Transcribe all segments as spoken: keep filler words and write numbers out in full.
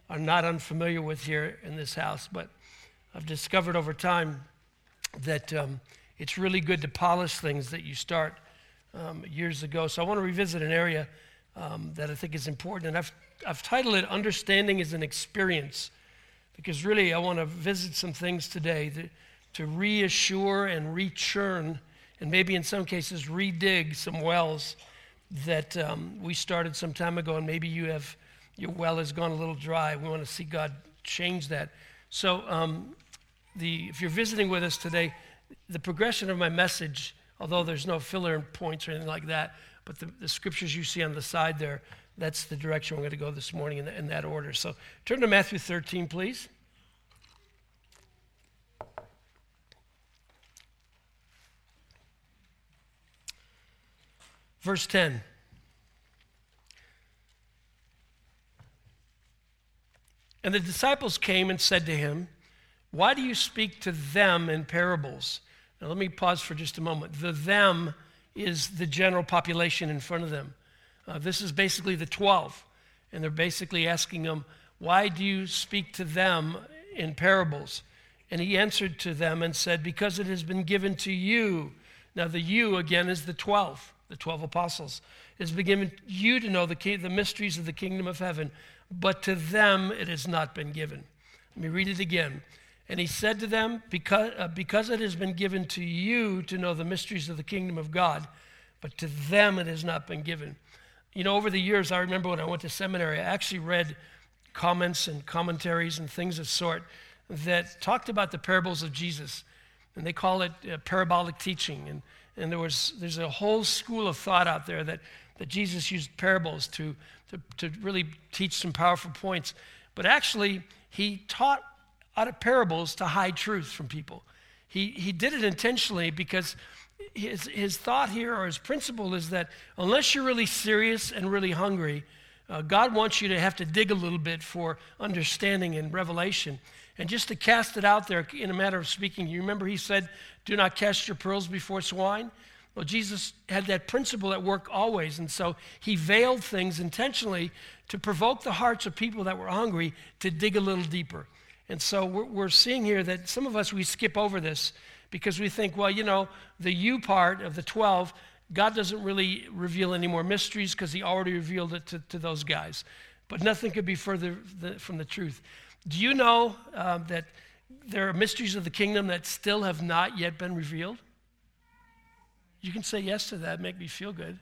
are not unfamiliar with here in this house, but I've discovered over time that um, it's really good to polish things that you start um, years ago. So I want to revisit an area um, that I think is important, and I've I've titled it "Understanding is an Experience," because really I want to visit some things today that, to reassure and rechurn, and maybe in some cases redig some wells that um, we started some time ago, and maybe you have, your well has gone a little dry. We want to see God change that. So um, the if you're visiting with us today, the progression of my message, although there's no filler points or anything like that, but the, the scriptures you see on the side there, that's the direction we're going to go this morning in, the, in that order. So turn to Matthew thirteen, please. Verse ten. And the disciples came and said to him, "Why do you speak to them in parables?" Now let me pause for just a moment. The them is the general population in front of them. Uh, this is basically the twelve. And they're basically asking him, "Why do you speak to them in parables?" And he answered to them and said, "Because it has been given to you." Now the you again is the twelve. The twelve apostles. It has been given you to know the, king, the mysteries of the kingdom of heaven, but to them it has not been given. Let me read it again. And he said to them, because, uh, because it has been given to you to know the mysteries of the kingdom of God, but to them it has not been given. You know, over the years, I remember when I went to seminary, I actually read comments and commentaries and things of sort that talked about the parables of Jesus. And they call it uh, parabolic teaching. And And there was there's a whole school of thought out there that, that Jesus used parables to, to, to really teach some powerful points. But actually, he taught out of parables to hide truth from people. He he did it intentionally because his, his thought here, or his principle, is that unless you're really serious and really hungry, uh, God wants you to have to dig a little bit for understanding and revelation. And just to cast it out there in a matter of speaking, you remember he said, "Do not cast your pearls before swine." Well, Jesus had that principle at work always, and so he veiled things intentionally to provoke the hearts of people that were hungry to dig a little deeper. And so we're, we're seeing here that some of us, we skip over this because we think, well, you know, the you part of the twelve, God doesn't really reveal any more mysteries because he already revealed it to, to those guys. But nothing could be further the, from the truth. Do you know uh, that there are mysteries of the kingdom that still have not yet been revealed? You can say yes to that, make me feel good.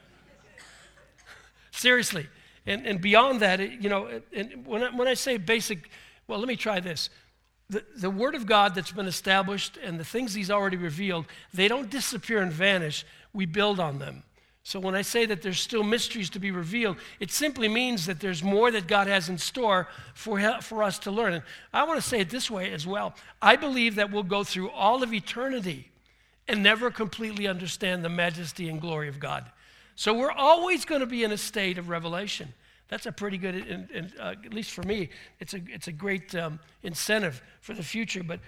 Seriously. And and beyond that, it, you know, and when I, when I say basic, well, let me try this. The, the word of God that's been established and the things he's already revealed, they don't disappear and vanish. We build on them. So when I say that there's still mysteries to be revealed, it simply means that there's more that God has in store for, for us to learn. And I want to say it this way as well. I believe that we'll go through all of eternity and never completely understand the majesty and glory of God. So we're always going to be in a state of revelation. That's a pretty good, in, in, uh, at least for me, it's a, it's a great um, incentive for the future. But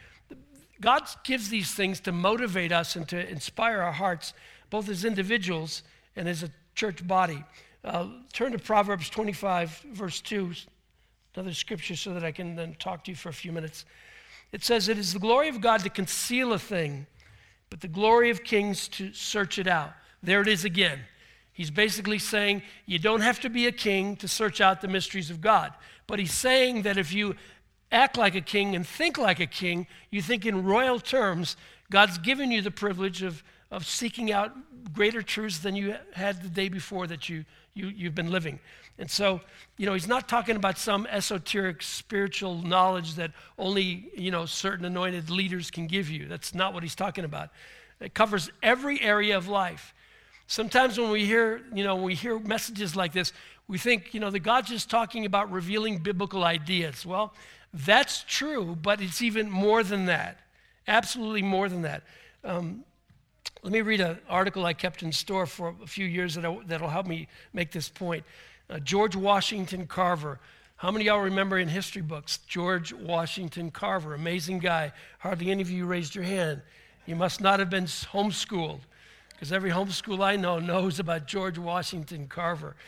God gives these things to motivate us and to inspire our hearts, both as individuals and as a church body. Uh, turn to Proverbs twenty-five, verse two, another scripture so that I can then talk to you for a few minutes. It says, "It is the glory of God to conceal a thing, but the glory of kings to search it out." There it is again. He's basically saying you don't have to be a king to search out the mysteries of God. But he's saying that if you act like a king and think like a king, you think in royal terms, God's given you the privilege of of seeking out greater truths than you had the day before that you, you, you've been living. And so, you know, he's not talking about some esoteric spiritual knowledge that only, you know, certain anointed leaders can give you. That's not what he's talking about. It covers every area of life. Sometimes when we hear, you know, when we hear messages like this, we think, you know, that God's just talking about revealing biblical ideas. Well, that's true, but it's even more than that. Absolutely more than that. Um, Let me read an article I kept in store for a few years that I, that'll help me make this point. Uh, George Washington Carver. How many of y'all remember in history books? George Washington Carver, amazing guy. Hardly any of you raised your hand. You must not have been homeschooled, because every homeschool I know knows about George Washington Carver.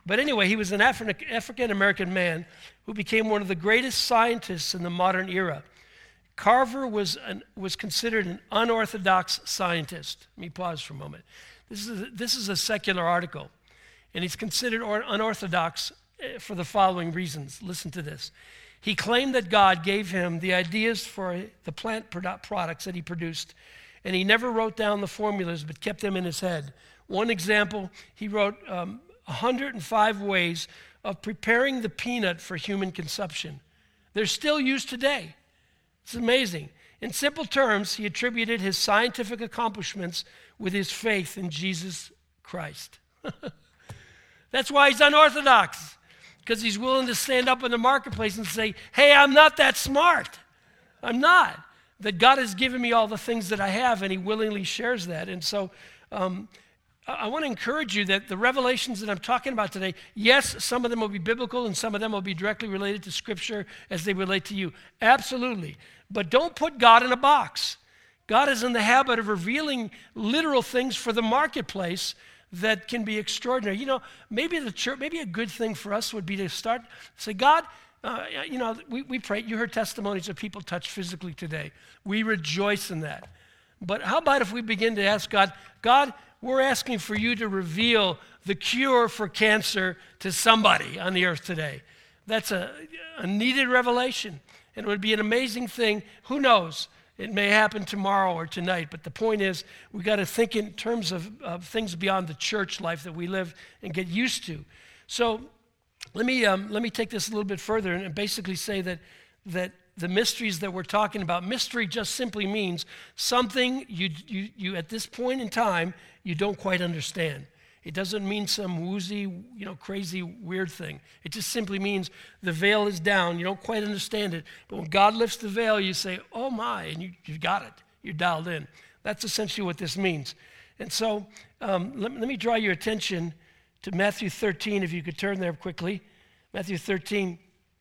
But anyway, he was an Afri- African-American man who became one of the greatest scientists in the modern era. Carver was, an, was considered an unorthodox scientist. Let me pause for a moment. This is a, this is a secular article, and he's considered or, unorthodox for the following reasons. Listen to this. He claimed that God gave him the ideas for the plant products that he produced, and he never wrote down the formulas but kept them in his head. One example, he wrote um, one hundred five ways of preparing the peanut for human consumption. They're still used today. It's amazing. In simple terms, he attributed his scientific accomplishments with his faith in Jesus Christ. That's why he's unorthodox, because he's willing to stand up in the marketplace and say, hey, I'm not that smart. I'm not. That God has given me all the things that I have, and he willingly shares that. And so um, I, I want to encourage you that the revelations that I'm talking about today, yes, some of them will be biblical and some of them will be directly related to Scripture as they relate to you. Absolutely. But don't put God in a box. God is in the habit of revealing literal things for the marketplace that can be extraordinary. You know, maybe the church, maybe a good thing for us would be to start, say, God, uh, you know, we, we pray, you heard testimonies of people touched physically today. We rejoice in that. But how about if we begin to ask God, God, we're asking for you to reveal the cure for cancer to somebody on the earth today. That's a, a needed revelation. And it would be an amazing thing. Who knows? It may happen tomorrow or tonight, but the point is we got to think in terms of, of things beyond the church life that we live and get used to. So let me um, let me take this a little bit further and basically say that that the mysteries that we're talking about, mystery just simply means something you you you at this point in time you don't quite understand. It doesn't mean some woozy, you know, crazy, weird thing. It just simply means the veil is down. You don't quite understand it. But when God lifts the veil, you say, oh my, and you, you've got it. You're dialed in. That's essentially what this means. And so um, let, let me draw your attention to Matthew thirteen, if you could turn there quickly. Matthew thirteen.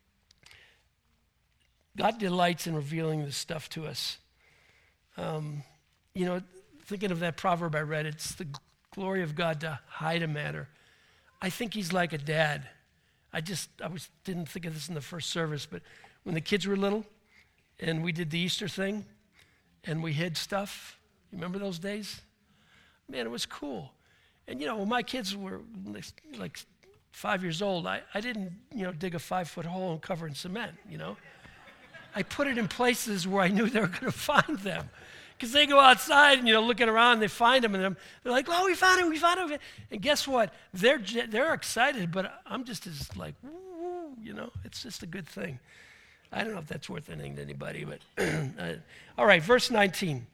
God delights in revealing this stuff to us. Um, you know, thinking of that proverb I read, it's the glory of God to hide a matter. I think he's like a dad. I just, I was didn't think of this in the first service, but when the kids were little and we did the Easter thing and we hid stuff, you remember those days? Man, it was cool. And you know, when my kids were like five years old, I, I didn't, you know, dig a five foot hole and cover in cement, you know. I put it in places where I knew they were going to find them. Because they go outside and, you know, looking around, they find them, and they're like, oh, we found it, we found it. And guess what? They're they're excited, but I'm just as like, woo, woo, you know, it's just a good thing. I don't know if that's worth anything to anybody, but uh, all right, verse nineteen.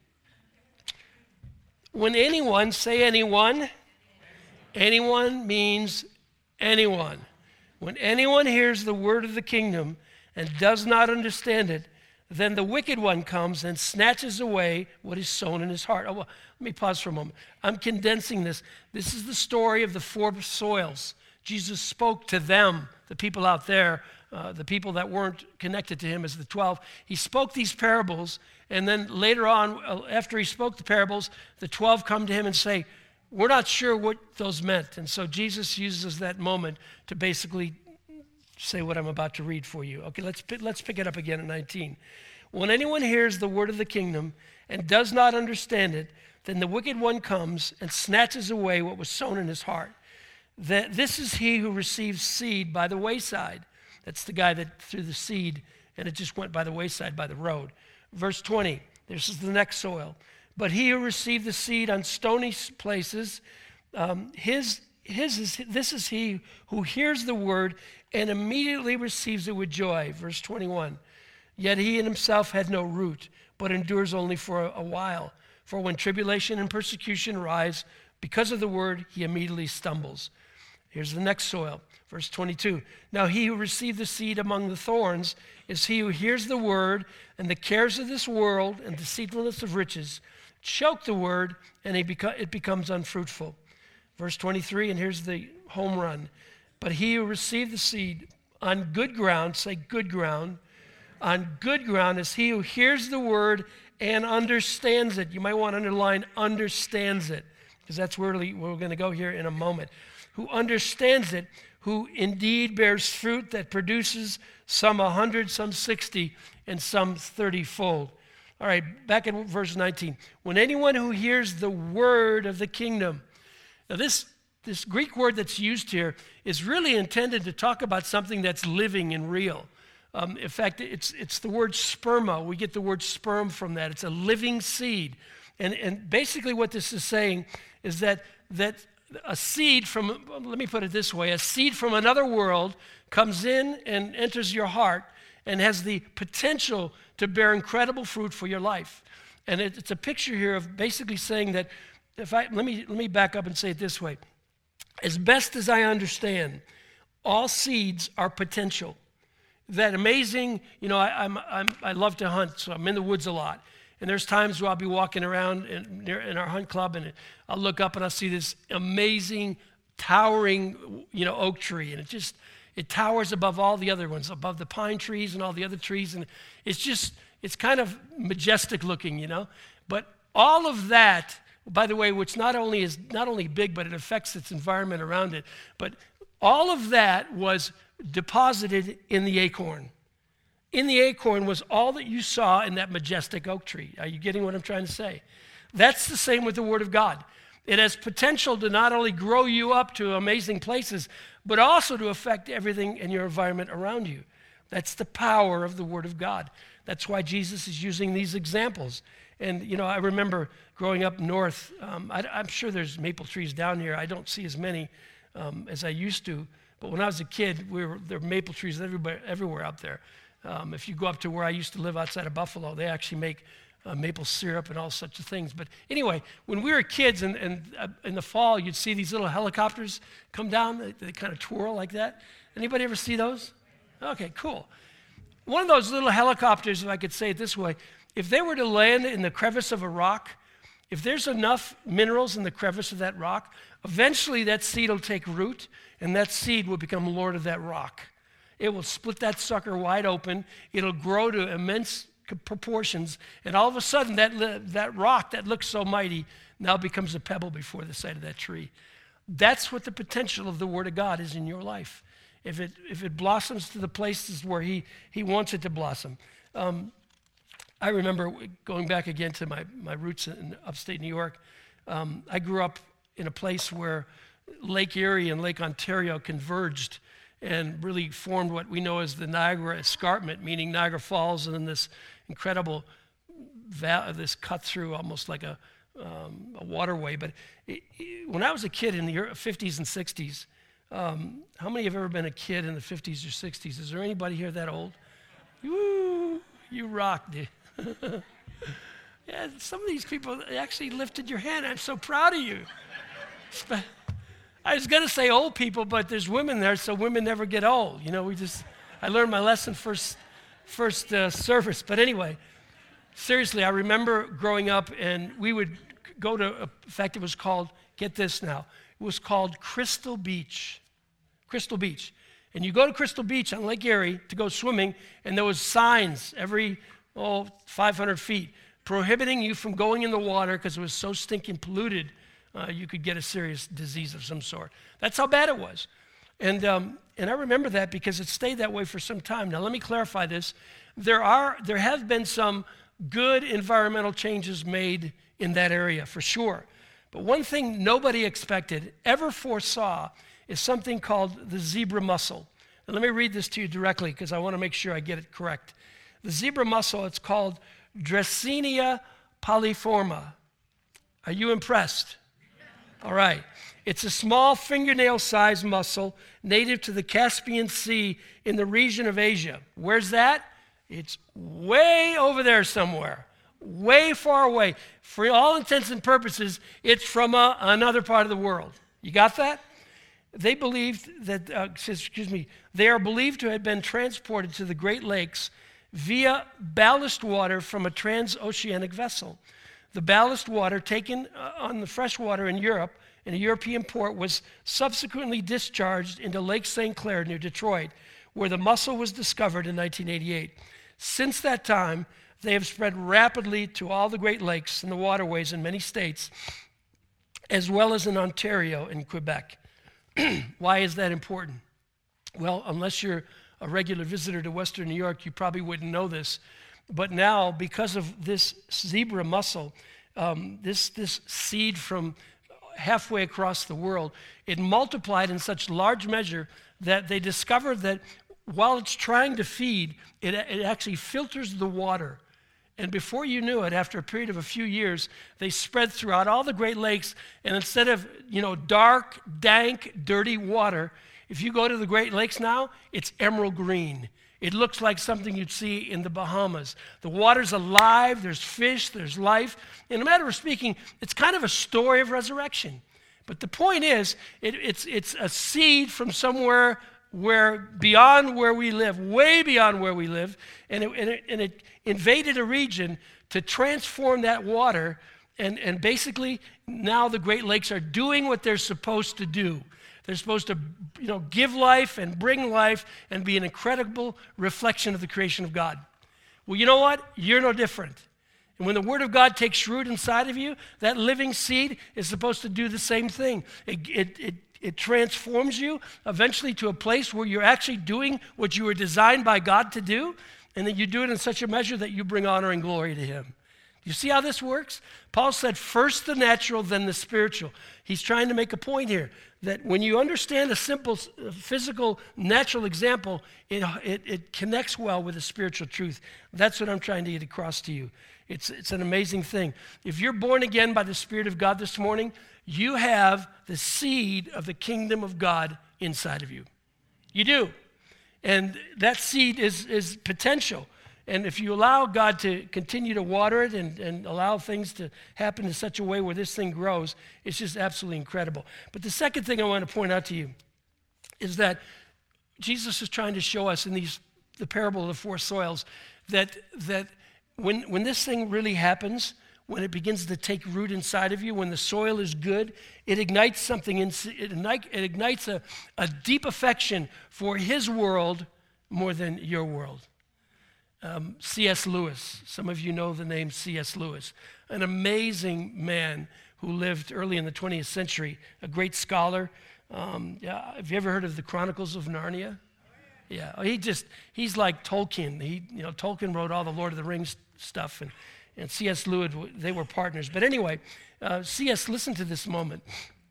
When anyone, say anyone, anyone means anyone. When anyone hears the word of the kingdom and does not understand it, then the wicked one comes and snatches away what is sown in his heart. Oh, well, let me pause for a moment. I'm condensing this. This is the story of the four soils. Jesus spoke to them, the people out there, uh, the people that weren't connected to him as the twelve. He spoke these parables, and then later on, uh, after he spoke the parables, the twelve come to him and say, we're not sure what those meant. And so Jesus uses that moment to basically say what I'm about to read for you. Okay, let's let's pick it up again at nineteen. When anyone hears the word of the kingdom and does not understand it, then the wicked one comes and snatches away what was sown in his heart. That this is he who receives seed by the wayside. That's the guy that threw the seed and it just went by the wayside by the road. Verse twenty, this is the next soil. But he who received the seed on stony places, um, his his is this is he who hears the word and immediately receives it with joy. Verse twenty-one, yet he in himself had no root, but endures only for a, a while. For when tribulation and persecution arise because of the word, he immediately stumbles. Here's the next soil. Verse twenty-two, now he who received the seed among the thorns is he who hears the word, and the cares of this world and deceitfulness of riches choke the word, and it, beco- it becomes unfruitful. Verse twenty-three, and here's the home run. But he who received the seed on good ground, say good ground, on good ground is he who hears the word and understands it. You might want to underline understands it, because that's where we're going to go here in a moment. Who understands it, who indeed bears fruit that produces some a hundred, some sixty, and some thirty-fold. All right, back in verse nineteen. When anyone who hears the word of the kingdom. Now this, this Greek word that's used here is really intended to talk about something that's living and real. Um, in fact, it's, it's the word sperma. We get the word sperm from that. It's a living seed. And, and basically what this is saying is that, that a seed from, let me put it this way, a seed from another world comes in and enters your heart and has the potential to bear incredible fruit for your life. And it, it's a picture here of basically saying that, if I, let me, let me back up and say it this way. As best as I understand, all seeds are potential. That amazing, you know, I, I'm, I'm, I love to hunt, so I'm in the woods a lot. And there's times where I'll be walking around in, in our hunt club, and I'll look up and I'll see this amazing, towering, you know, oak tree. And it just, it towers above all the other ones, above the pine trees and all the other trees. And it's just, it's kind of majestic looking, you know. But all of that, by the way, which not only is not only big, but it affects its environment around it. But all of that was deposited in the acorn. In the acorn was all that you saw in that majestic oak tree. Are you getting what I'm trying to say? That's the same with the Word of God. It has potential to not only grow you up to amazing places, but also to affect everything in your environment around you. That's the power of the Word of God. That's why Jesus is using these examples. And, you know, I remember growing up north, um, I, I'm sure there's maple trees down here. I don't see as many um, as I used to. But when I was a kid, we were, there were maple trees everywhere, everywhere out there. Um, if you go up to where I used to live outside of Buffalo, they actually make uh, maple syrup and all such things. But anyway, when we were kids and, and uh, in the fall, you'd see these little helicopters come down. They, they kind of twirl like that. Anybody ever see those? Okay, cool. One of those little helicopters, if I could say it this way, if they were to land in the crevice of a rock, if there's enough minerals in the crevice of that rock, eventually that seed will take root, and that seed will become Lord of that rock. It will split that sucker wide open. It'll grow to immense proportions, and all of a sudden, that, that rock that looks so mighty now becomes a pebble before the sight of that tree. That's what the potential of the Word of God is in your life. If it, if it blossoms to the places where He, he wants it to blossom. Um, I remember going back again to my, my roots in upstate New York. Um, I grew up in a place where Lake Erie and Lake Ontario converged and really formed what we know as the Niagara Escarpment, meaning Niagara Falls, and then this incredible, val- this cut through almost like a, um, a waterway. But it, it, when I was a kid in the fifties and sixties, um, how many have ever been a kid in the fifties or sixties? Is there anybody here that old? Woo, you rock, dude. Yeah, some of these people actually lifted your hand. I'm so proud of you. I was going to say old people, but there's women there, so women never get old. You know, we just, I learned my lesson first, first uh, service. But anyway, seriously, I remember growing up, and we would go to, a, in fact, it was called, get this now, it was called Crystal Beach. Crystal Beach. And you go to Crystal Beach on Lake Erie to go swimming, and there was signs every, oh, five hundred feet prohibiting you from going in the water because it was so stinking polluted. Uh, you could get a serious disease of some sort. That's how bad it was. And um, and I remember that because it stayed that way for some time. Now, let me clarify this. There are there have been some good environmental changes made in that area, for sure. But one thing nobody expected, ever foresaw, is something called the zebra mussel. Now, let me read this to you directly because I want to make sure I get it correct. The zebra mussel, it's called Dracaena pauliforme. Are you impressed? All right. It's a small fingernail-sized mussel native to the Caspian Sea in the region of Asia. Where's that? It's way over there somewhere, way far away. For all intents and purposes, it's from a, another part of the world. You got that? They believed that, uh, excuse me, they are believed to have been transported to the Great Lakes via ballast water from a transoceanic vessel. The ballast water taken uh, on the fresh water in Europe, in a European port, was subsequently discharged into Lake Saint Clair near Detroit, where the mussel was discovered in nineteen eighty-eight. Since that time, they have spread rapidly to all the Great Lakes and the waterways in many states, as well as in Ontario and Quebec. Why is that important? Well, unless you're a regular visitor to Western New York, you probably wouldn't know this. But now, because of this zebra mussel, um, this, this seed from halfway across the world, it multiplied in such large measure that they discovered that while it's trying to feed, it, it actually filters the water. And before you knew it, after a period of a few years, they spread throughout all the Great Lakes. And instead of, you know, dark, dank, dirty water, if you go to the Great Lakes now, it's emerald green. It looks like something you'd see in the Bahamas. The water's alive, there's fish, there's life. In a matter of speaking, it's kind of a story of resurrection. But the point is, it, it's, it's a seed from somewhere where beyond where we live, way beyond where we live, and it, and it, and it invaded a region to transform that water, and, and basically now the Great Lakes are doing what they're supposed to do. They're supposed to, you know, give life and bring life and be an incredible reflection of the creation of God. Well, you know what? You're no different. And when the Word of God takes root inside of you, that living seed is supposed to do the same thing. It, it, it, it transforms you eventually to a place where you're actually doing what you were designed by God to do, and that you do it in such a measure that you bring honor and glory to Him. You see how this works? Paul said, first the natural, then the spiritual. He's trying to make a point here that when you understand a simple physical, natural example, it, it, it connects well with the spiritual truth. That's what I'm trying to get across to you. It's, it's an amazing thing. If you're born again by the Spirit of God this morning, you have the seed of the kingdom of God inside of you. You do. And that seed is, is potential. And if you allow God to continue to water it and, and allow things to happen in such a way where this thing grows, it's just absolutely incredible. But the second thing I want to point out to you is that Jesus is trying to show us in these the parable of the four soils that, that when, when this thing really happens, when it begins to take root inside of you, when the soil is good, it ignites something, in, it, ignite, it ignites a, a deep affection for His world more than your world. Um, C S Lewis, some of you know the name C S Lewis, an amazing man who lived early in the twentieth century, a great scholar. Um, yeah, have you ever heard of the Chronicles of Narnia? Yeah, he just, he's like Tolkien. He, you know, Tolkien wrote all the Lord of the Rings stuff, and, and C S Lewis, they were partners. But anyway, uh, C S, listen to this moment.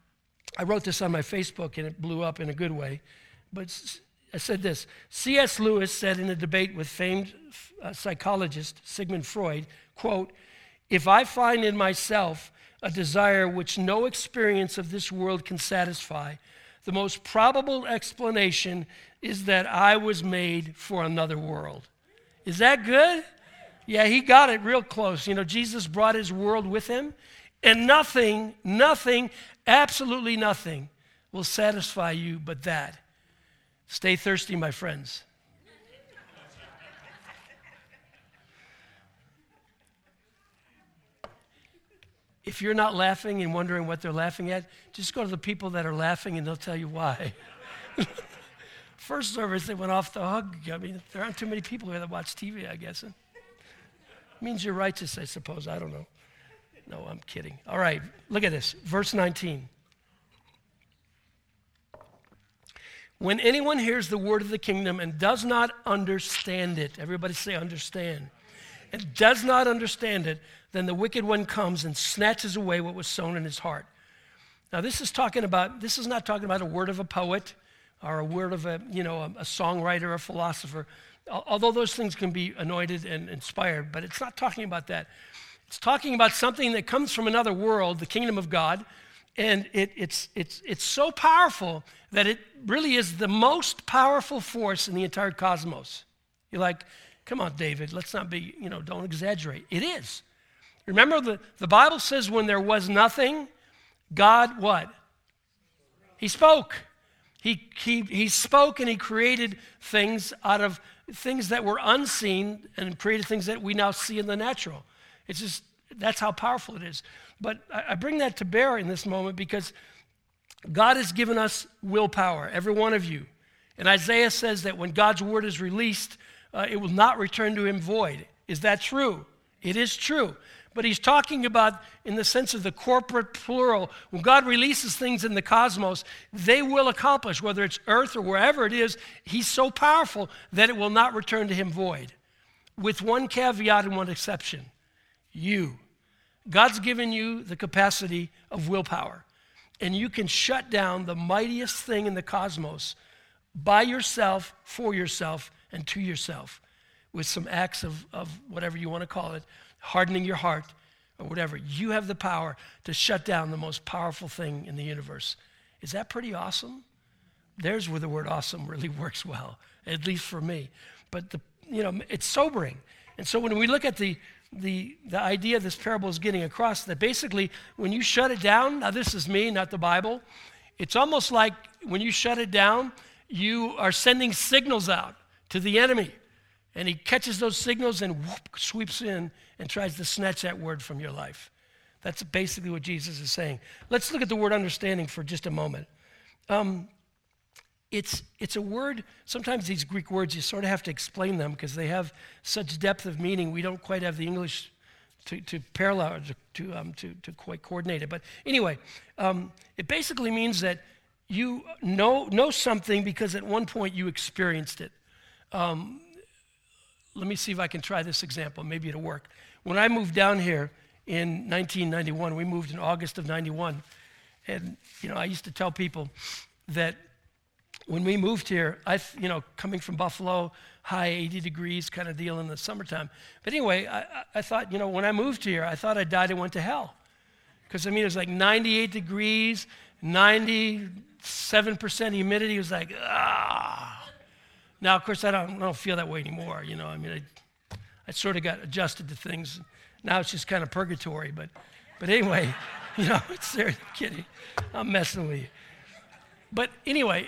I wrote this on my Facebook, and it blew up in a good way, but I said this: C S Lewis said in a debate with famed uh, psychologist Sigmund Freud, quote, "If I find in myself a desire which no experience of this world can satisfy, the most probable explanation is that I was made for another world." Is that good? Yeah, he got it real close. You know, Jesus brought His world with Him, and nothing, nothing, absolutely nothing will satisfy you but that. Stay thirsty, my friends. If you're not laughing and wondering what they're laughing at, just go to the people that are laughing and they'll tell you why. First service, they went off the hook. I mean, there aren't too many people here that watch T V, I guess. It means you're righteous, I suppose. I don't know. No, I'm kidding. All right, look at this. Verse nineteen. When anyone hears the word of the kingdom and does not understand it, everybody say understand, and does not understand it, then the wicked one comes and snatches away what was sown in his heart. Now this is talking about, this is not talking about a word of a poet or a word of a, you know, a, a songwriter or a philosopher, although those things can be anointed and inspired, but it's not talking about that. It's talking about something that comes from another world, the kingdom of God, and it, it's, it's, it's so powerful that it really is the most powerful force in the entire cosmos. You're like, come on, David, let's not be, you know, don't exaggerate. It is. Remember, the, the Bible says when there was nothing, God what? He spoke. He, he, he spoke and He created things out of things that were unseen and created things that we now see in the natural. It's just, that's how powerful it is. But I, I bring that to bear in this moment because God has given us willpower, every one of you. And Isaiah says that when God's word is released, uh, it will not return to Him void. Is that true? It is true. But he's talking about in the sense of the corporate plural. When God releases things in the cosmos, they will accomplish, whether it's earth or wherever it is. He's so powerful that it will not return to him void. With one caveat and one exception. You. God's given you the capacity of willpower. And you can shut down the mightiest thing in the cosmos by yourself, for yourself, and to yourself with some acts of, of whatever you want to call it, hardening your heart or whatever. You have the power to shut down the most powerful thing in the universe. Is that pretty awesome? There's where the word awesome really works well, at least for me. But the, you know, it's sobering. And so when we look at the The, the idea this parable is getting across, that basically when you shut it down, now this is me, not the Bible, it's almost like when you shut it down, you are sending signals out to the enemy. And he catches those signals and whoop, sweeps in and tries to snatch that word from your life. That's basically what Jesus is saying. Let's look at the word understanding for just a moment. Um, It's it's a word, sometimes these Greek words, you sort of have to explain them because they have such depth of meaning. We don't quite have the English to, to parallel, to, to, um, to, to quite coordinate it. But anyway, um, it basically means that you know, know something because at one point you experienced it. Um, let me see if I can try this example. Maybe it'll work. When I moved down here in nineteen ninety-one, we moved in August of ninety-one. And, you know, I used to tell people that when we moved here, I, you know, coming from Buffalo, high eighty degrees kind of deal in the summertime. But anyway, I, I thought, you know, when I moved here, I thought I died and went to hell. Because, I mean, it was like ninety-eight degrees, ninety-seven percent humidity. It was like, ah. Now, of course, I don't, I don't feel that way anymore. You know, I mean, I, I sort of got adjusted to things. Now it's just kind of purgatory. But, but anyway, you know, it's serious. I'm kidding. I'm messing with you. But anyway,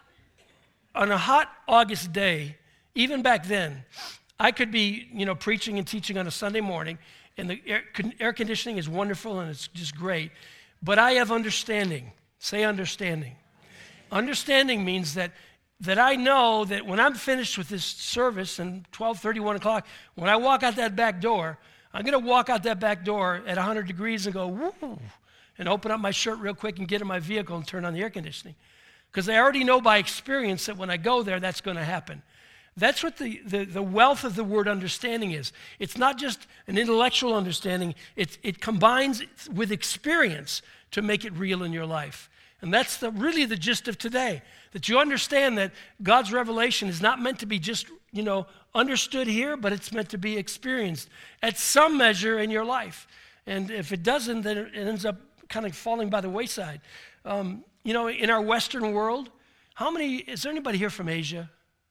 on a hot August day, even back then, I could be, you know, preaching and teaching on a Sunday morning, and the air, air conditioning is wonderful and it's just great, but I have understanding. Say understanding. Understanding means that that I know that when I'm finished with this service and twelve thirty, one o'clock, when I walk out that back door, I'm going to walk out that back door at one hundred degrees and go, woo, and open up my shirt real quick and get in my vehicle and turn on the air conditioning. Because I already know by experience that when I go there, that's going to happen. That's what the, the, the wealth of the word understanding is. It's not just an intellectual understanding. It, it combines with experience to make it real in your life. And that's the, really the gist of today, that you understand that God's revelation is not meant to be just, you know, understood here, but it's meant to be experienced at some measure in your life. And if it doesn't, then it ends up kind of falling by the wayside. Um, you know, in our Western world, how many, is there anybody here from Asia?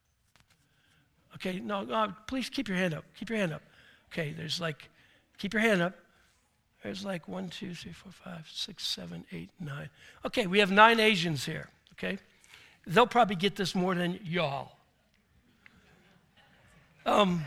Okay, no, no, please keep your hand up. Keep your hand up. Okay, there's like, keep your hand up. There's like one, two, three, four, five, six, seven, eight, nine. Okay, we have nine Asians here, okay? They'll probably get this more than y'all. Um,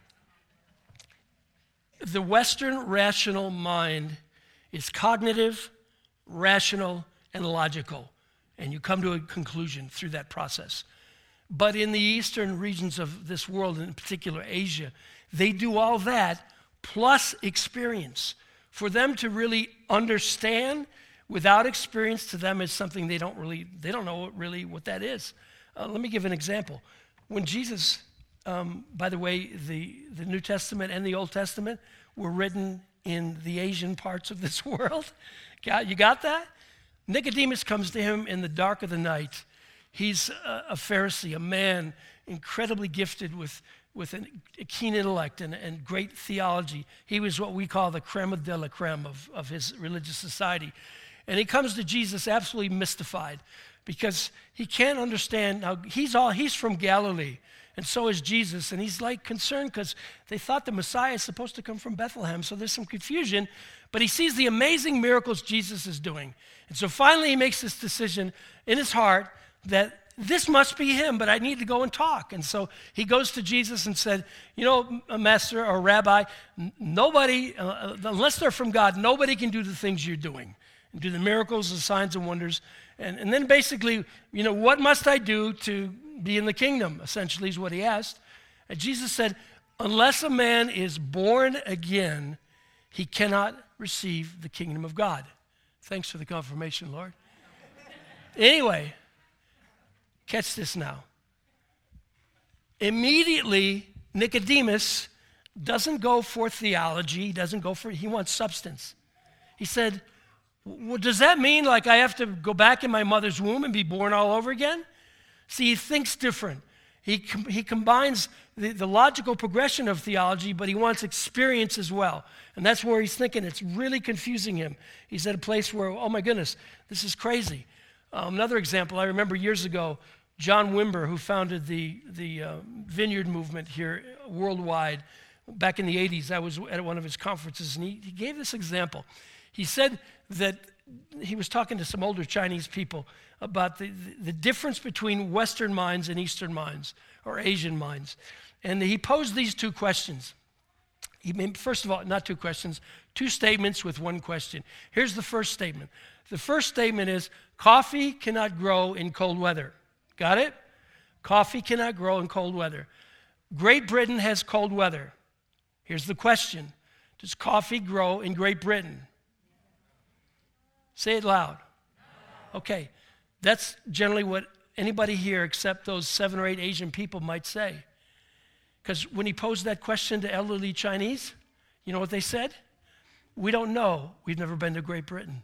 the Western rational mind is cognitive, rational, and logical, and you come to a conclusion through that process. But in the eastern regions of this world, in particular Asia, they do all that plus experience. For them to really understand without experience, to them is something they don't really, they don't know really what that is. Uh, let me give an example. When Jesus, um, by the way, the, the New Testament and the Old Testament were written in the Asian parts of this world. Got, you got that? Nicodemus comes to him in the dark of the night. He's a, a Pharisee, a man incredibly gifted with, with an, a keen intellect and, and great theology. He was what we call the creme de la creme of, of his religious society. And he comes to Jesus absolutely mystified because he can't understand. Now, he's, all, he's from Galilee, and so is Jesus. And he's like concerned because they thought the Messiah is supposed to come from Bethlehem, so there's some confusion. But he sees the amazing miracles Jesus is doing. And so finally he makes this decision in his heart that this must be him, but I need to go and talk. And so he goes to Jesus and said, you know, master or rabbi, nobody, uh, unless they're from God, nobody can do the things you're doing and do the miracles, the signs and wonders. And, and then basically, you know, what must I do to be in the kingdom? Essentially is what he asked. And Jesus said, unless a man is born again, he cannot receive the kingdom of God. Thanks for the confirmation, Lord. Anyway, catch this now. Immediately, Nicodemus doesn't go for theology, doesn't go for, he wants substance. He said, well, does that mean like I have to go back in my mother's womb and be born all over again? See, he thinks different. He, com- he combines the, the logical progression of theology, but he wants experience as well. And that's where he's thinking. It's really confusing him. He's at a place where, oh my goodness, this is crazy. Um, another example, I remember years ago, John Wimber, who founded the, the uh, Vineyard movement here worldwide, back in the eighties, I was at one of his conferences, and he, he gave this example. He said that he was talking to some older Chinese people about the, the, the difference between Western minds and Eastern minds, or Asian minds. And he posed these two questions. He made, first of all, not two questions, two statements with one question. Here's the first statement. The first statement is, coffee cannot grow in cold weather. Got it? Coffee cannot grow in cold weather. Great Britain has cold weather. Here's the question. Does coffee grow in Great Britain? Say it loud. Okay. That's generally what anybody here except those seven or eight Asian people might say. Because when he posed that question to elderly Chinese, you know what they said? We don't know. We've never been to Great Britain.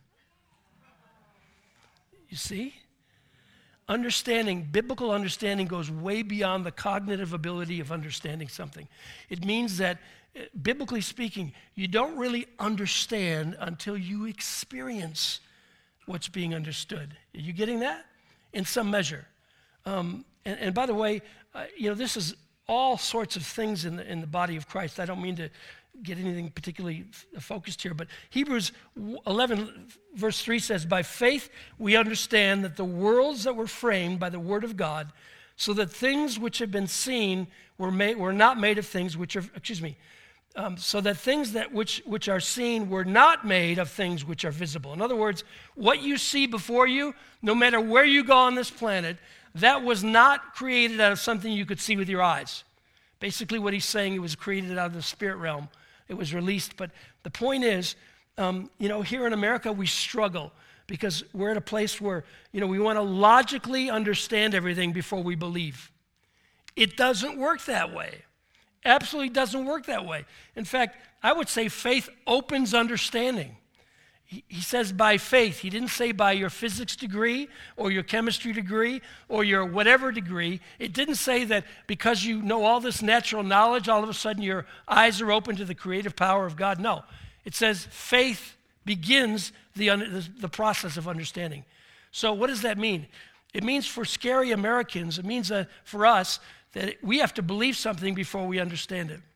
You see? Understanding, biblical understanding goes way beyond the cognitive ability of understanding something. It means that, biblically speaking, you don't really understand until you experience what's being understood. Are you getting that? In some measure. Um, and, and by the way, uh, you know, this is all sorts of things in the, in the body of Christ. I don't mean to get anything particularly f- focused here, but Hebrews eleven, verse three says, by faith we understand that the worlds that were framed by the word of God, so that things which have been seen were made were not made of things which are, excuse me, um, so that things that which which are seen were not made of things which are visible. In other words, what you see before you, no matter where you go on this planet, that was not created out of something you could see with your eyes. Basically what he's saying, it was created out of the spirit realm. It was released. But the point is, um, you know, here in America, we struggle because we're at a place where, you know, we want to logically understand everything before we believe. It doesn't work that way. Absolutely doesn't work that way. In fact, I would say faith opens understanding. He, he says by faith. He didn't say by your physics degree or your chemistry degree or your whatever degree. It didn't say that because you know all this natural knowledge, all of a sudden your eyes are open to the creative power of God. No. It says faith begins the, the, the process of understanding. So what does that mean? It means for scary Americans, it means uh, for us that we have to believe something before we understand it.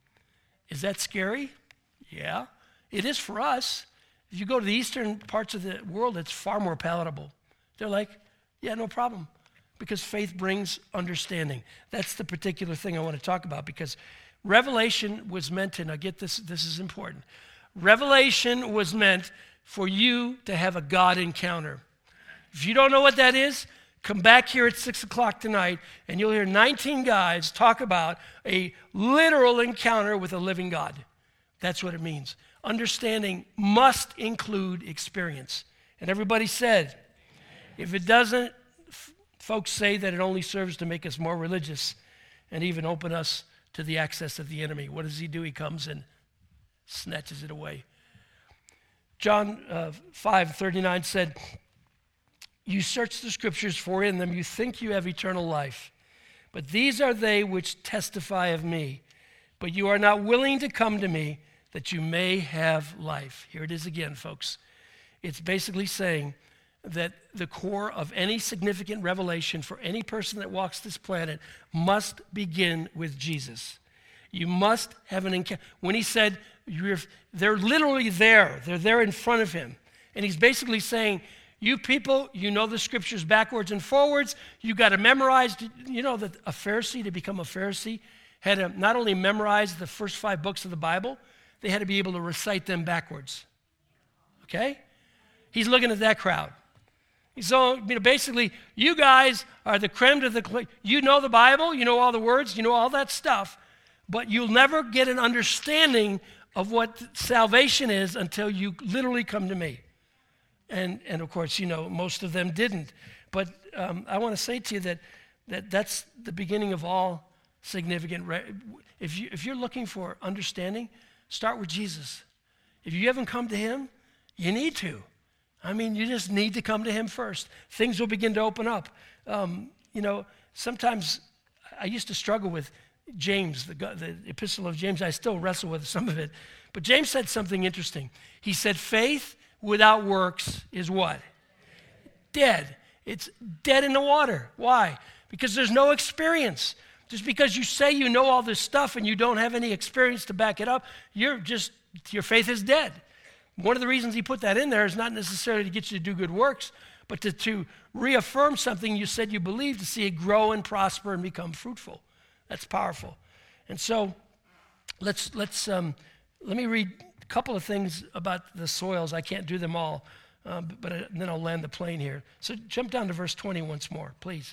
Is that scary? Yeah. It is for us. If you go to the eastern parts of the world, it's far more palatable. They're like, yeah, no problem, because faith brings understanding. That's the particular thing I want to talk about, because revelation was meant to, now get this, this is important. Revelation was meant for you to have a God encounter. If you don't know what that is, come back here at six o'clock tonight, and you'll hear nineteen guys talk about a literal encounter with a living God. That's what it means. Understanding must include experience. And everybody said, if it doesn't, f- folks say that it only serves to make us more religious and even open us to the access of the enemy. What does he do? He comes and snatches it away. John uh, five thirty-nine said, you search the scriptures, for in them you think you have eternal life. But these are they which testify of me. But you are not willing to come to me, that you may have life. Here it is again, folks. It's basically saying that the core of any significant revelation for any person that walks this planet must begin with Jesus. You must have an encounter. When he said, you're, they're literally there. They're there in front of him. And he's basically saying, you people, you know the scriptures backwards and forwards. You got to memorize. You know that a Pharisee, to become a Pharisee, had to not only memorize the first five books of the Bible, they had to be able to recite them backwards. Okay? He's looking at that crowd. He's so, you know, basically, you guys are the creme de the, you know the Bible, you know all the words, you know all that stuff, but you'll never get an understanding of what salvation is until you literally come to me. And, and of course, you know, most of them didn't. But um, I want to say to you that, that that's the beginning of all significant. Re- if, you, if you're looking for understanding, start with Jesus. If you haven't come to him, you need to. I mean, you just need to come to him first. Things will begin to open up. Um, you know, sometimes I used to struggle with James, the, the epistle of James. I still wrestle with some of it. But James said something interesting. He said, faith without works is what? Dead. It's dead in the water. Why? Because there's no experience. Just because you say you know all this stuff and you don't have any experience to back it up, you're just, your faith is dead. One of the reasons he put that in there is not necessarily to get you to do good works, but to, to reaffirm something you said you believe, to see it grow and prosper and become fruitful. That's powerful. And so let's, let's um, let me read a couple of things about the soils. I can't do them all, uh, but, but then I'll land the plane here. So jump down to verse twenty once more, please.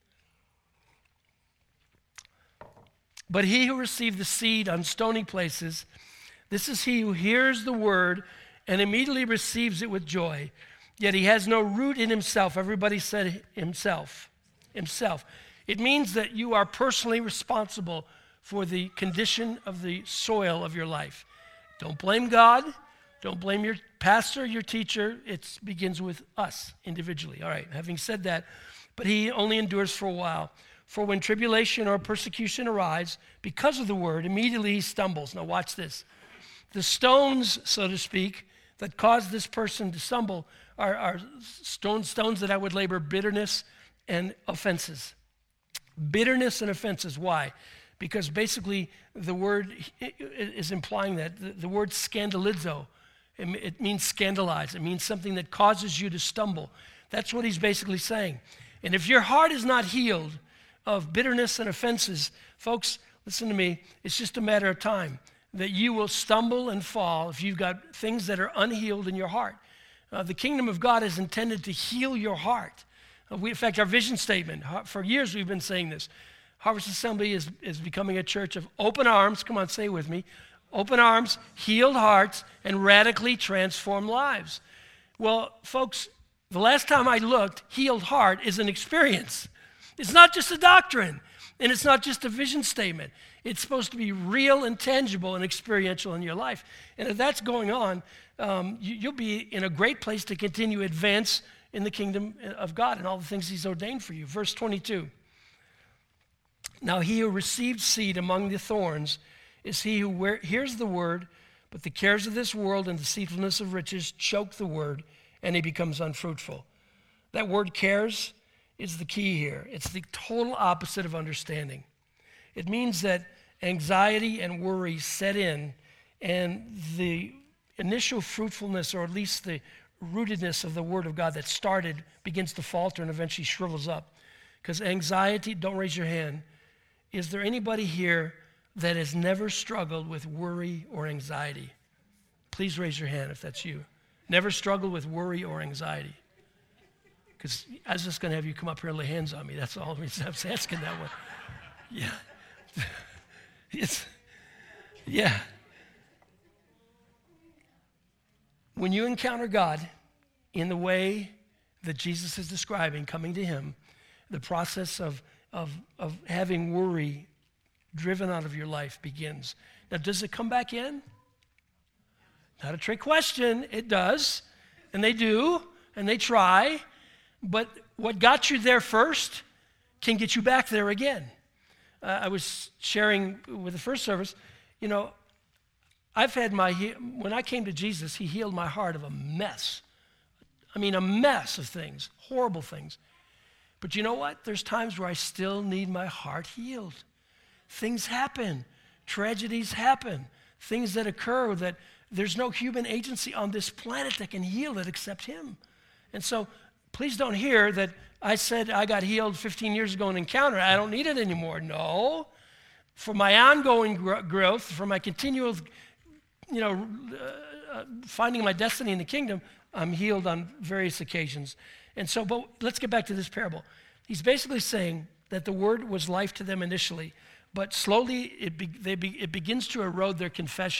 But he who received the seed on stony places, this is he who hears the word and immediately receives it with joy. Yet he has no root in himself. Everybody said himself. Himself. It means that you are personally responsible for the condition of the soil of your life. Don't blame God. Don't blame your pastor, your teacher. It begins with us individually. All right, having said that, but he only endures for a while. For when tribulation or persecution arise because of the word, immediately he stumbles. Now watch this. The stones, so to speak, that cause this person to stumble are, are stone, stones that I would label bitterness and offenses. Bitterness and offenses. Why? Because basically the word is implying that. The, the word scandalizo, it, it means scandalize. It means something that causes you to stumble. That's what he's basically saying. And if your heart is not healed of bitterness and offenses, folks, listen to me, it's just a matter of time that you will stumble and fall if you've got things that are unhealed in your heart. Uh, the kingdom of God is intended to heal your heart. Uh, we, in fact, our vision statement, for years we've been saying this, Harvest Assembly is, is becoming a church of open arms, come on, say it with me, open arms, healed hearts, and radically transformed lives. Well, folks, the last time I looked, healed heart is an experience. It's not just a doctrine, and it's not just a vision statement. It's supposed to be real and tangible and experiential in your life. And if that's going on, um, you, you'll be in a great place to continue to advance in the kingdom of God and all the things he's ordained for you. Verse twenty-two. Now he who received seed among the thorns is he who wear, hears the word, but the cares of this world and deceitfulness of riches choke the word, and he becomes unfruitful. That word cares is the key here. It's the total opposite of understanding. It means that anxiety and worry set in, and the initial fruitfulness, or at least the rootedness of the word of God that started, begins to falter and eventually shrivels up. Because anxiety, don't raise your hand, is there anybody here that has never struggled with worry or anxiety? Please raise your hand if that's you. Never struggled with worry or anxiety? Because I was just going to have you come up here and lay hands on me. That's all I was asking that one. Yeah. It's, yeah. When you encounter God in the way that Jesus is describing, coming to him, the process of, of, of having worry driven out of your life begins. Now, does it come back in? Not a trick question. It does. And they do. And they try. But what got you there first can get you back there again. Uh, I was sharing with the first service, you know, I've had my, when I came to Jesus, he healed my heart of a mess. I mean, a mess of things, horrible things. But you know what? There's times where I still need my heart healed. Things happen. Tragedies happen. Things that occur that there's no human agency on this planet that can heal it except him. And so please don't hear that I said I got healed fifteen years ago in Encounter. I don't need it anymore. No. For my ongoing gro- growth, for my continual, you know, uh, finding my destiny in the kingdom, I'm healed on various occasions. And so, but let's get back to this parable. He's basically saying that the word was life to them initially, but slowly it, be, they be, it begins to erode their confession.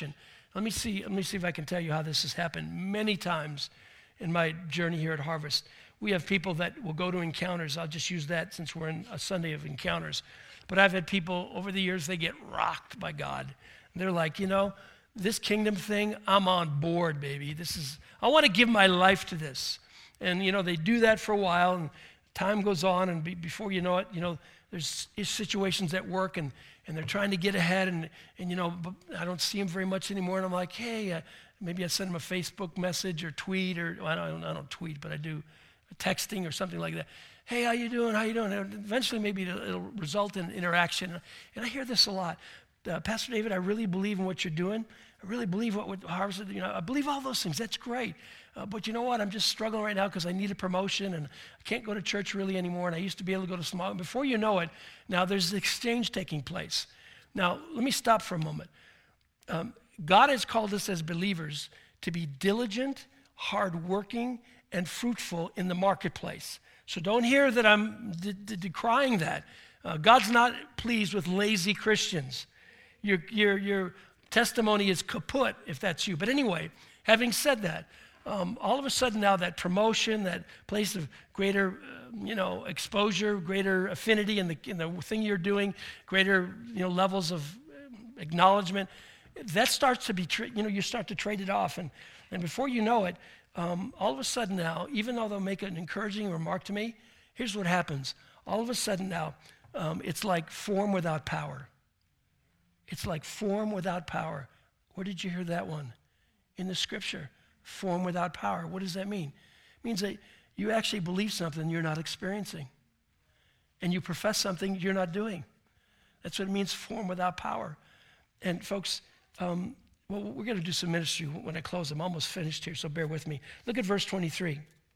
Let me see, let me see if I can tell you how this has happened many times in my journey here at Harvest. We have people that will go to encounters. I'll just use that since we're in a Sunday of encounters. But I've had people over the years, they get rocked by God. They're like, you know, this kingdom thing, I'm on board, baby. This is, I want to give my life to this. And, you know, they do that for a while, and time goes on, and be, before you know it, you know, there's situations at work, and, and they're trying to get ahead, and, and you know, I don't see them very much anymore, and I'm like, hey, uh, maybe I send them a Facebook message or tweet, or well, I, don't, I don't tweet, but I do texting or something like that. Hey, how you doing? How you doing? And eventually, maybe it'll, it'll result in interaction. And I hear this a lot. Uh, Pastor David, I really believe in what you're doing. I really believe what, what Harvest, you know, I believe all those things. That's great. Uh, but you know what? I'm just struggling right now because I need a promotion, and I can't go to church really anymore, and I used to be able to go to small. Before you know it, now there's an exchange taking place. Now, let me stop for a moment. Um, God has called us as believers to be diligent, hardworking, and fruitful in the marketplace. So don't hear that I'm de- de- decrying that. Uh, God's not pleased with lazy Christians. Your, your, your testimony is kaput if that's you. But anyway, having said that, um, all of a sudden now that promotion, that place of greater, uh, you know, exposure, greater affinity in the in the thing you're doing, greater, you know, levels of acknowledgement, that starts to be, tra- you know, you start to trade it off, and and before you know it, um, all of a sudden now, even though they'll make an encouraging remark to me, here's what happens. All of a sudden now, um, it's like form without power. It's like form without power. Where did you hear that one? In the scripture. Form without power. What does that mean? It means that you actually believe something you're not experiencing. And you profess something you're not doing. That's what it means, form without power. And folks, um, well, we're going to do some ministry when I close. I'm almost finished here, so bear with me. Look at verse twenty-three.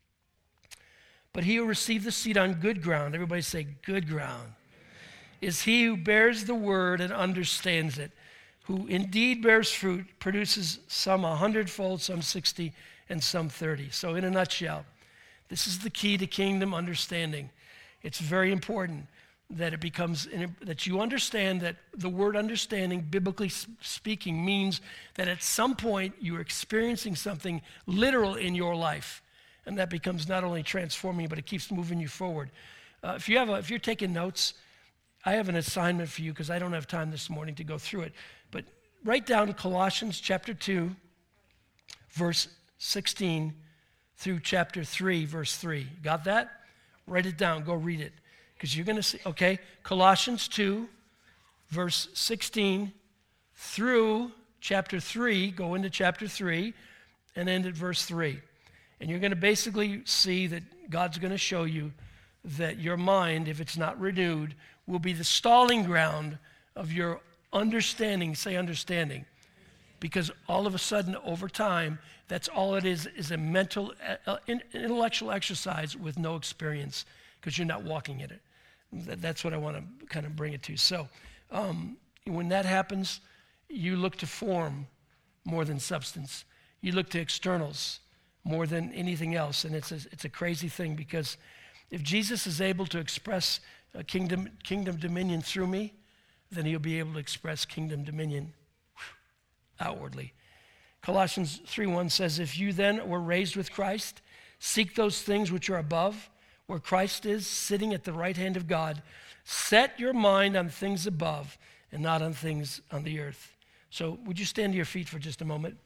But he who received the seed on good ground, everybody say good ground, is he who bears the word and understands it, who indeed bears fruit, produces some a hundredfold, some sixty, and some thirty. So in a nutshell, this is the key to kingdom understanding. It's very important that it becomes, that you understand that the word understanding, biblically speaking, means that at some point you're experiencing something literal in your life. And that becomes not only transforming, but it keeps moving you forward. Uh, if you have a, if you're taking notes, I have an assignment for you because I don't have time this morning to go through it. But write down Colossians chapter two, verse sixteen through chapter three, verse three. Got that? Write it down. Go read it. Because you're going to see, okay, Colossians two, verse sixteen through chapter three, go into chapter three, and end at verse three. And you're going to basically see that God's going to show you that your mind, if it's not renewed, will be the stalling ground of your understanding. Say understanding. Because all of a sudden, over time, that's all it is, is a mental, uh, intellectual exercise with no experience, because you're not walking in it. That's what I want to kind of bring it to. So um, when that happens, you look to form more than substance. You look to externals more than anything else. And it's a, it's a crazy thing, because if Jesus is able to express a kingdom, kingdom dominion through me, then he'll be able to express kingdom dominion whew, outwardly. Colossians three one says, if you then were raised with Christ, seek those things which are above, where Christ is, sitting at the right hand of God. Set your mind on things above and not on things on the earth. So would you stand to your feet for just a moment?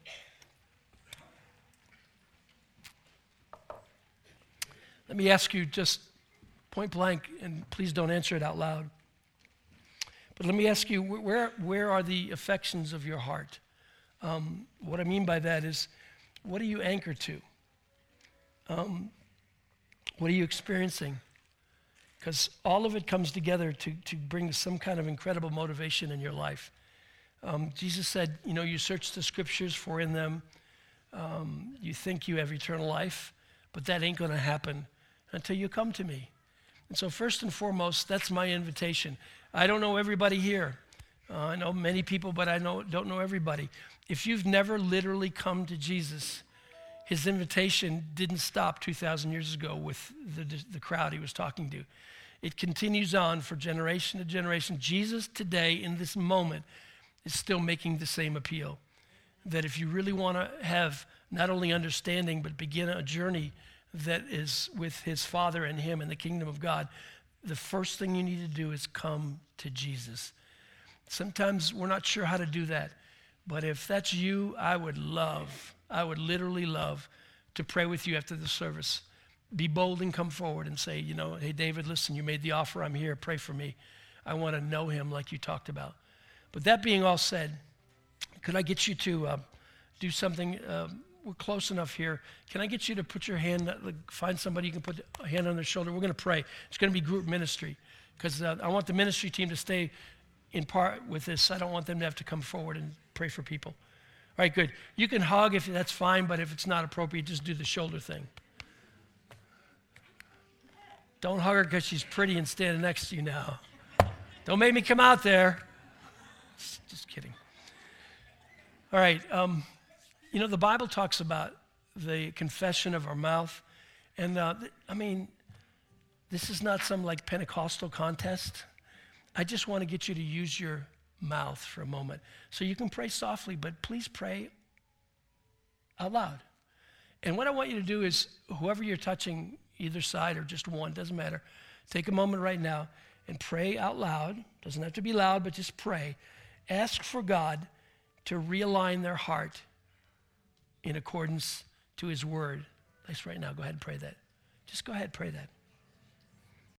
Let me ask you just point blank, and please don't answer it out loud. But let me ask you, where, where are the affections of your heart? Um, what I mean by that is, what are you anchored to? Um, what are you experiencing? Because all of it comes together to, to bring some kind of incredible motivation in your life. Um, Jesus said, you know, you search the scriptures, for in them um, you think you have eternal life, but that ain't going to happen until you come to me. And so first and foremost, that's my invitation. I don't know everybody here. Uh, I know many people, but I know, don't know everybody. If you've never literally come to Jesus, his invitation didn't stop two thousand years ago with the, the crowd he was talking to. It continues on for generation to generation. Jesus today, in this moment, is still making the same appeal. that if you really want to have not only understanding, but begin a journey that is with his Father and him in the kingdom of God, the first thing you need to do is come to Jesus. Sometimes we're not sure how to do that, but if that's you, I would love, I would literally love to pray with you after the service. Be bold and come forward and say, you know, hey, David, listen, you made the offer. I'm here. Pray for me. I want to know him like you talked about. But that being all said, could I get you to uh, do something? Uh, we're close enough here. Can I get you to put your hand, like, find somebody you can put a hand on their shoulder? We're going to pray. It's going to be group ministry because uh, I want the ministry team to stay in part with this. I don't want them to have to come forward and pray for people. All right, good. You can hug if that's fine, but if it's not appropriate, just do the shoulder thing. Don't hug her because she's pretty and standing next to you now. Don't make me come out there. Just kidding. All right. Um, you know, the Bible talks about the confession of our mouth. And, uh, th- I mean, this is not some, like, Pentecostal contest. I just want to get you to use your mouth for a moment. So you can pray softly, but please pray out loud. And what I want you to do is, whoever you're touching, either side or just one, doesn't matter. Take a moment right now and pray out loud. Doesn't have to be loud, but just pray. Ask for God to realign their heart in accordance to his word. Let's right now, go ahead and pray that. Just go ahead and pray that.